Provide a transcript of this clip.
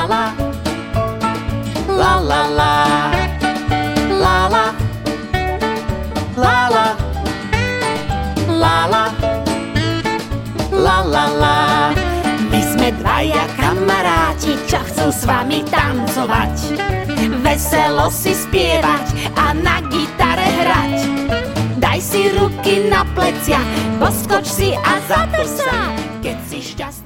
la la la la la la la la la la la la la. My sme dvaja kamaráti, čo chcú s vami tancovať, veselo si spievať a na gitare hrať. Daj si ruky na plecia, poskoč si a zatvor sa, keď si šťastný.